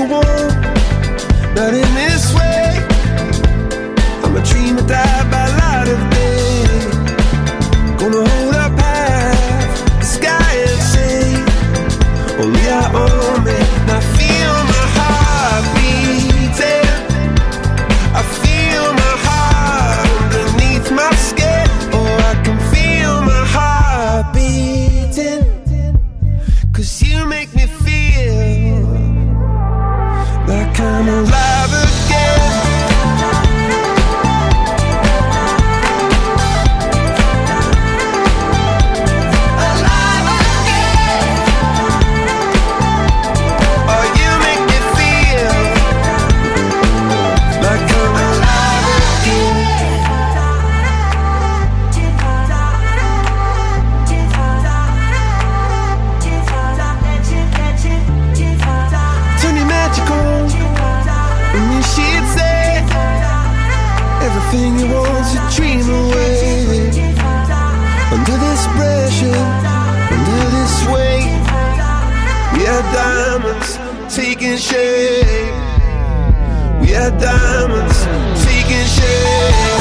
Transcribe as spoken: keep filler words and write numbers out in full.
go on, not in this way. I'm a dream that died by light of day. Gonna hold up half the sky and say, only I own me. And I feel my heart beating, I feel my heart underneath my skin. Oh, I can feel my heart beating, 'cause you make me feel like I'm alive again. Alive again. Oh, you make me feel like I'm alive again. Turn your magic on, and then she'd say everything you want's a dream away. Under this pressure, under this weight, we are diamonds taking shape. We are diamonds taking shape.